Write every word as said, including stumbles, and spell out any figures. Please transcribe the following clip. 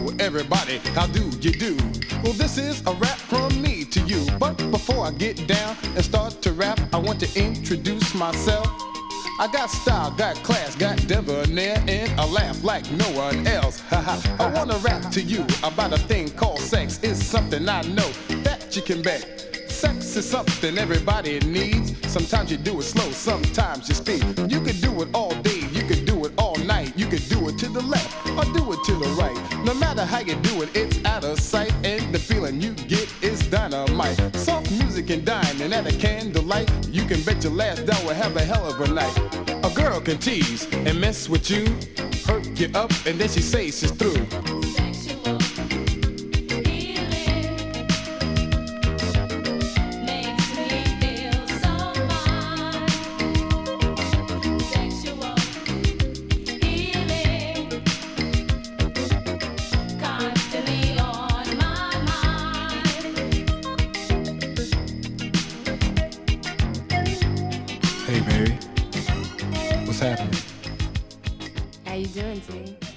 everybody, how do you do? Well, this is a rap from me to you. But before I get down and start to rap, I want to introduce myself. I got style, got class, got debonair, and a laugh like no one else. I wanna rap to you about a thing called sex. It's something I know that you can bet. Sex is something everybody needs. Sometimes you do it slow, sometimes you speed. You could do it all day, you could do it all night. You could do it to the left or do it to the right. No matter how you do it, it's out of sight. And the feeling you get is dynamite. Soft music and dining at a candlelight. You can bet your last dollar will have a hell of a night. A girl can tease and mess with you, hurt you up, and then she says she's through. Hey, baby. What's happening? How you doing today?